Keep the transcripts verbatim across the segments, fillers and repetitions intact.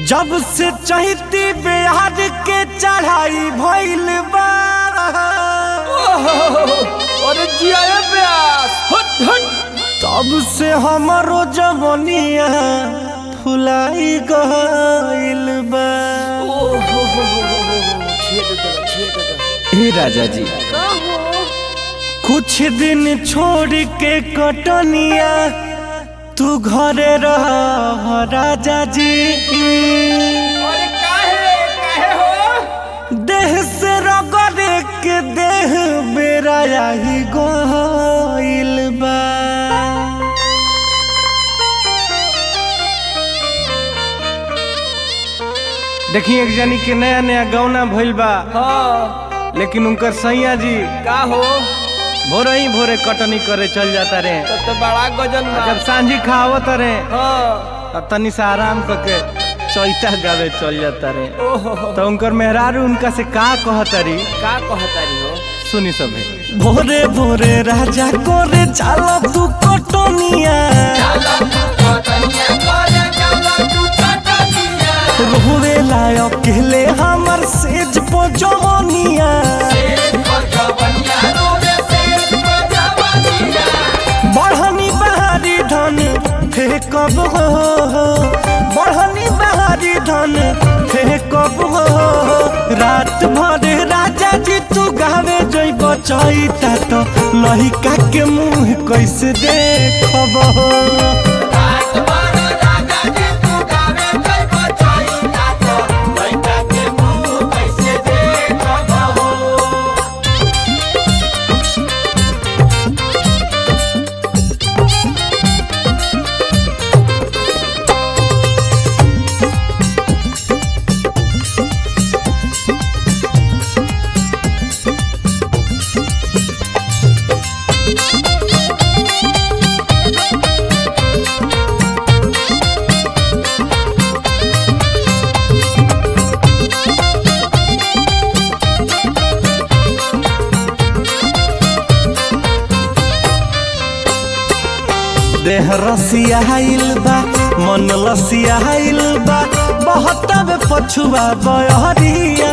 जब से चहती बिहार के चढ़ाई भइल बा अरे जिया प्यास हट हट तब से हमारो जवनिया फुलाई गइल बा। हे राजा जी कुछ दिन छोड़ के कटनिया तू घरे रह राजा जी। अरे काहे काहे हो देह से रगड़े के देह बेरा ही गइल बा। देखिए एक जनी के नया नया गौना भइल बा हाँ लेकिन उनकर सैया जी का हो भोरे ही भोरे कटनी करे चल जाता रे। तो, तो बड़ा गजन बा। जब सांझी खावत रे हाँ तब तनी सा आराम करके चैता गावे चल जाता रे। ओहो तो उनकर मेहरारू उनका से का कहतरी का कहतारी हो सुनी सभे। भोरे भोरे राजा करे चला तू कटनिया रोवे लायो कहले हमर सेज पो जवनिया बढ़नी बहारी धन फेंकब हो बढ़नी बहारी धन फेंकब हो। रात भर राजा जी तू गावे जइब चैता तो लहिका के मुँह कैसे देखब हो। देह रसियाइल बा मन लसियाइल बा बहुत पछुआ बहरिया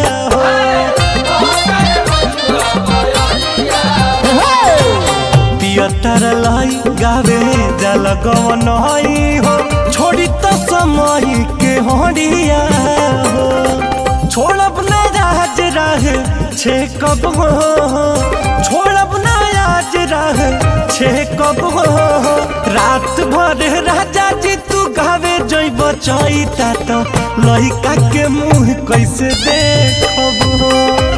पियटर लाई गावे जल गवन हो छोड़ी तो समय के हरिया हो। छोड़ब न राज राह छे कब हो छोड़ब न आज राह छे कब हो। रात भर राजा जी तू गावे जइब चैता तो लहिका के मुँह कैसे देखब हो।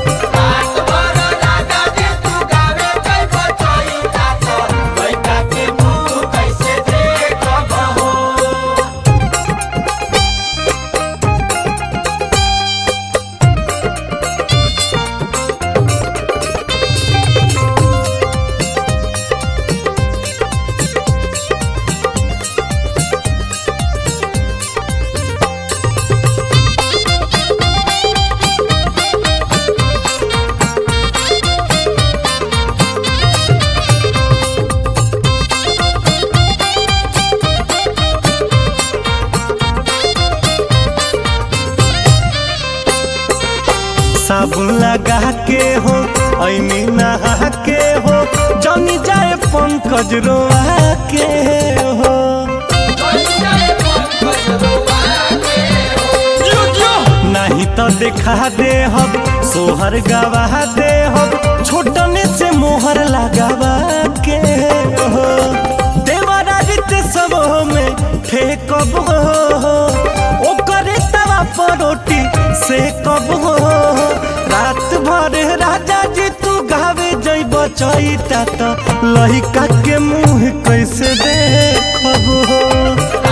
साबुन लगा के हो ऐनी नहा के हो जनी जाए पंकज रोआ के हो। नहीं तो दिखा दे हम सोहर गवा दे हम छोटने से मोहर लगावा के हो। देवराजित सब में फेंकब हो ओकरे तवा पर रोटी से कब हो। रात भर राजा जी तू गावे जइब चैता तो लहिका के मुँह कैसे देखब हो।